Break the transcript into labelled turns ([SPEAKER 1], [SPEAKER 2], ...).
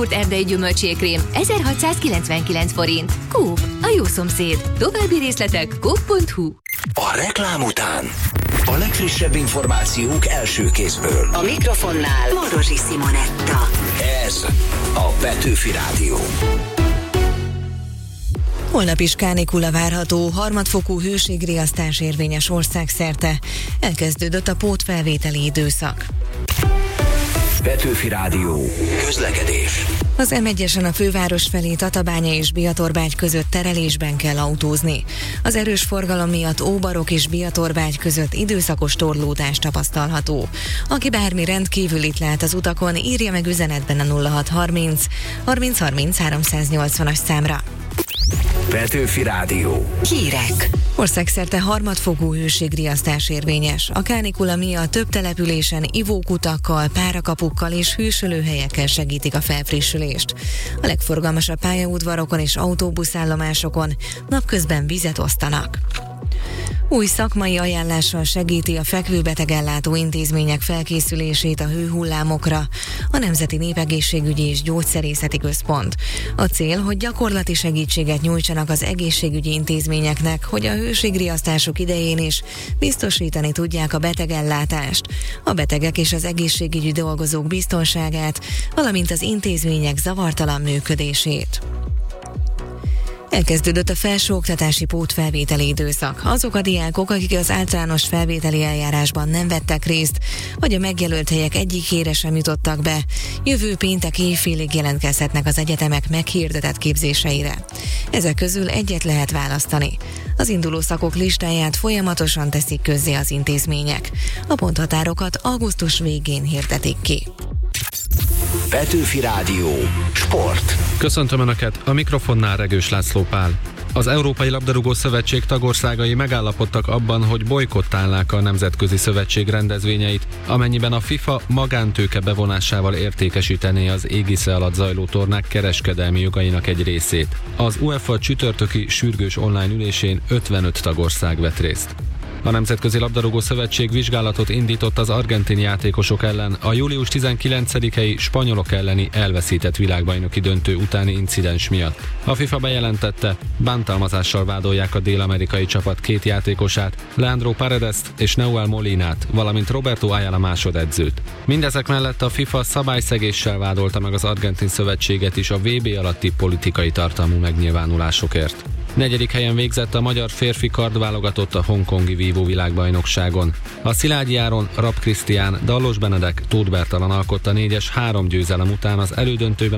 [SPEAKER 1] Joghurt erdei gyümölcsékrém 1699 forint. Coop, a jó szomszéd. További részletek coop.hu.
[SPEAKER 2] A reklám után a legfrissebb információk első kézből.
[SPEAKER 3] A mikrofonnál Marosi Simonetta.
[SPEAKER 2] Ez a Petőfi Rádió.
[SPEAKER 4] Holnap is kánikula várható, harmadfokú hőségriasztás érvényes országszerte. Elkezdődött a pótfelvételi időszak.
[SPEAKER 2] Petőfi Rádió. Közlekedés.
[SPEAKER 4] Az M1-esen a főváros felé Tatabánya és Biatorbágy között terelésben kell autózni. Az erős forgalom miatt Óbarok és Biatorbágy között időszakos torlódás tapasztalható. Aki bármi rendkívülit lát az utakon, írja meg üzenetben a 0630 30 30 380-as számra.
[SPEAKER 2] Petőfi Rádió.
[SPEAKER 3] Hírek.
[SPEAKER 4] Országszerte harmadfokú hőségriasztás érvényes. A kánikula miatt több településen ivókutakkal, párakapukkal és hűsölőhelyekkel segítik a felfrissülést. A legforgalmasabb pályaudvarokon és autóbuszállomásokon napközben vizet osztanak. Új szakmai ajánlással segíti a fekvőbetegellátó intézmények felkészülését a hőhullámokra a Nemzeti Népegészségügyi és Gyógyszerészeti Központ. A cél, hogy gyakorlati segítséget nyújtsanak az egészségügyi intézményeknek, hogy a hőségriasztások idején is biztosítani tudják a betegellátást, a betegek és az egészségügyi dolgozók biztonságát, valamint az intézmények zavartalan működését. Elkezdődött a felsőoktatási pótfelvételi időszak. Azok a diákok, akik az általános felvételi eljárásban nem vettek részt, vagy a megjelölt helyek egyikére sem jutottak be, jövő péntek éjfélig jelentkezhetnek az egyetemek meghirdetett képzéseire. Ezek közül egyet lehet választani. Az induló szakok listáját folyamatosan teszik közzé az intézmények. A ponthatárokat augusztus végén hirdetik ki.
[SPEAKER 2] Petőfi Rádió. Sport.
[SPEAKER 5] Köszöntöm Önöket, a mikrofonnál Regős László Pál. Az Európai Labdarúgó Szövetség tagországai megállapodtak abban, hogy bojkottálnák a Nemzetközi Szövetség rendezvényeit, amennyiben a FIFA magántőke bevonásával értékesítené az égisze alatt zajló tornák kereskedelmi jogainak egy részét. Az UEFA csütörtöki sürgős online ülésén 55 tagország vett részt. A Nemzetközi Labdarúgó Szövetség vizsgálatot indított az argentin játékosok ellen a július 19-i spanyolok elleni elveszített világbajnoki döntő utáni incidens miatt. A FIFA bejelentette, bántalmazással vádolják a dél-amerikai csapat két játékosát, Leandro Paredest és Neuel Molinát, valamint Roberto Ayala másodedzőt. Mindezek mellett a FIFA szabályszegéssel vádolta meg az argentin szövetséget is a VB alatti politikai tartalmú megnyilvánulásokért. 4. helyen végzett a magyar férfi kardválogatott a hongkongi vívó világbajnokságon. A Szilágyi Áron, Rapp Krisztián, Dallos Benedek, Tóth Bertalan alkotta 4-es 3 győzelem után az elődöntőben